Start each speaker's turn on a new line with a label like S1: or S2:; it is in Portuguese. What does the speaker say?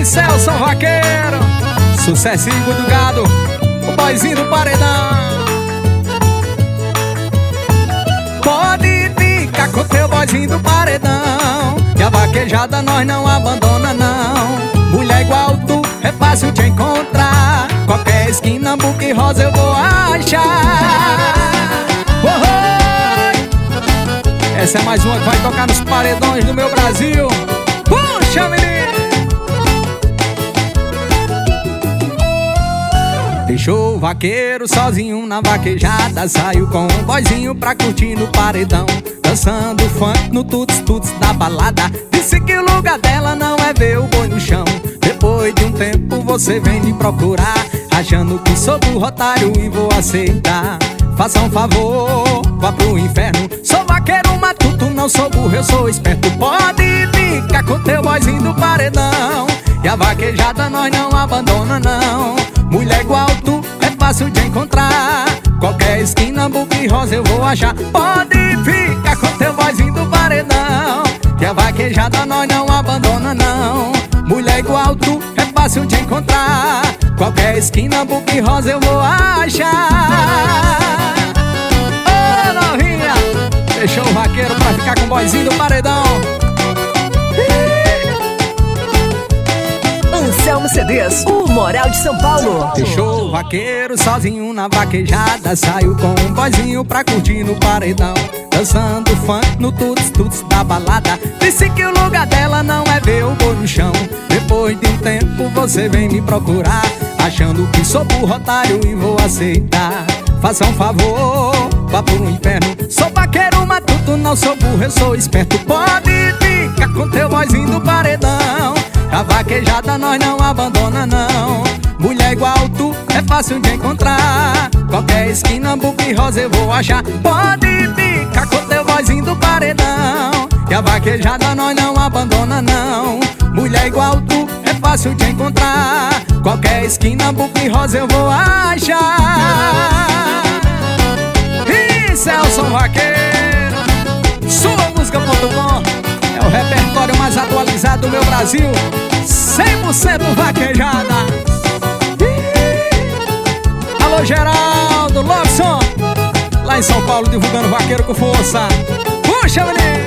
S1: Celso Vaqueiro, sucessivo do gado, o boizinho do paredão. Pode ficar com teu boizinho do paredão, que a vaquejada nós não abandona não. Mulher igual tu é fácil de encontrar, qualquer esquina, buque rosa eu vou achar. Essa é mais uma que vai tocar nos paredões do meu Brasil. Puxa, menino! Deixou o vaqueiro sozinho na vaquejada, saiu com um boizinho pra curtir no paredão, dançando funk no tuts-tuts da balada. Disse que o lugar dela não é ver o boi no chão. Depois de um tempo você vem me procurar, achando que sou burro, otário e vou aceitar. Faça um favor, vá pro inferno. Sou vaqueiro matuto, não sou burro, eu sou esperto. Pode ficar com teu boizinho do paredão, e a vaquejada nós não abandona não. Mulher igual tu é fácil de encontrar, qualquer esquina, buque rosa eu vou achar. Pode ficar com teu boizinho do paredão, que a vaquejada nós não abandona não. Mulher igual tu é fácil de encontrar, qualquer esquina, buque rosa eu vou achar. Ô novinha, deixou o vaqueiro pra ficar com o boizinho do paredão.
S2: Anselmo CDs, o Moral de São Paulo.
S1: Deixou o vaqueiro sozinho na vaquejada, saiu com um boizinho pra curtir no paredão, dançando funk no tuts-tuts da balada. Disse que o lugar dela não é ver o boi no chão. Depois de um tempo você vem me procurar, achando que sou burro, otário e vou aceitar. Faça um favor, vá pro inferno. Sou vaqueiro matuto, não sou burro, eu sou esperto. Pode ficar com teu boizinho do paredão, a vaquejada nós não abandona não. Mulher igual tu é fácil de encontrar, qualquer esquina, buque rosa eu vou achar. Pode ficar com teu boizinho do paredão, que a vaquejada nós não abandona não. Mulher igual tu é fácil de encontrar, qualquer esquina, buque rosa eu vou achar. E Celso Vaqueiro, sua música.com é o repertório mais atualizado do meu Brasil, 100% vaquejada. Alô Geraldo, Lobson, lá em São Paulo divulgando vaqueiro com força. Puxa, menino!